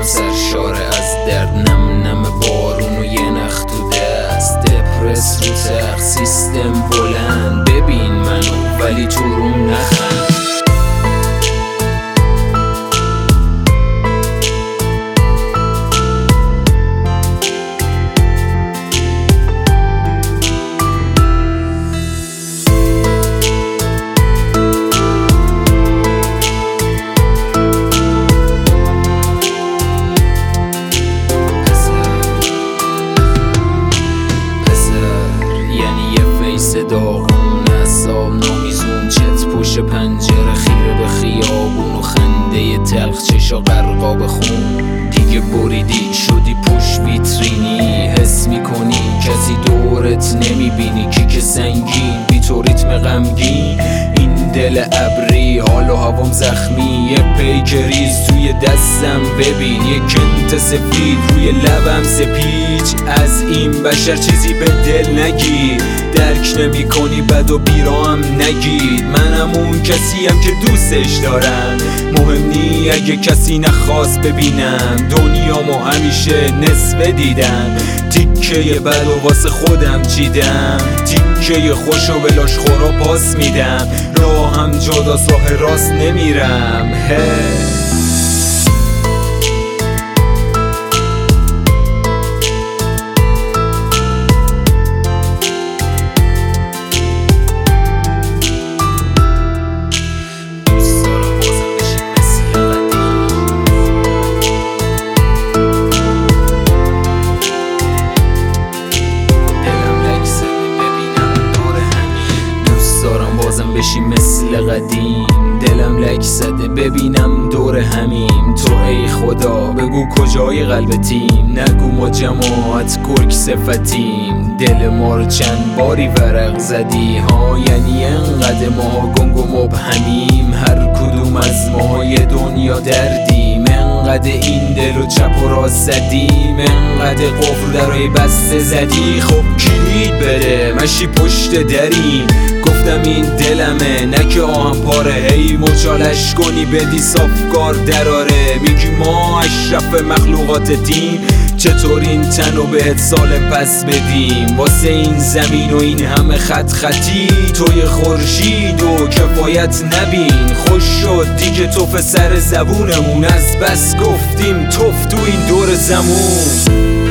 سرشاره از درد، نم بارون و یه نخ تو دست، دپرس رو تخت، سیستم بلند، ببین منو ولی تو روم نخند. داغون اعصاب نامیزون، چت پشت پنجره خیره به خیابون و خنده تلخ چشا غرقاب خون. دیگه بریدی شدی پشت ویترینی، حس میکنی کسی دورت نمیبینی، کیک سنگین بی تو ریتم غمگین. این دل ابری حال و هوام زخمی، یه پیکریز توی دستم ببین، یه کنت سفید روی لبم سپیچ. از این بشر چیزی به دل نگیر، درک نمی کنی بد و بیرام نگید. منم اون کسیم که دوستش دارم، مهم نی اگه کسی نخواست ببینم. دنیامو همیشه نصفه دیدم، تیکه بد و واسه خودم چیدم، تیکه خوش و بلاش خورا پاس میدم. راهم جداست راه راست نمیرم. بشی مثل قدیم، دلم لک زده ببینم دور همیم. تو ای خدا بگو کجای قلبتیم، نگو ما جماعت گرگ صفتیم. دل ما رو چند باری ورق زدی ها، یعنی انقدر ما گنگ و مبهمیم. هر کدوم از ما یه دنیا دردیم، انقدر این دل و چپ و راست زدیم، انقدر قفل درای بسته زدی. خب کلید بده مشی پشت دریم، گفتم این دلمه نه که آهم پاره. هی مچالش کنی بدی صافگار دراره، میگی ما اشرف مخلوقات تیم. چطور این تنو بهت سالم پس بدیم، واسه این زمین و این همه خط خطی. توی خورشید و کفایت نبین، خوش شد دیگه توف سر زبونمون، از بس گفتیم توف تو این دور زمون.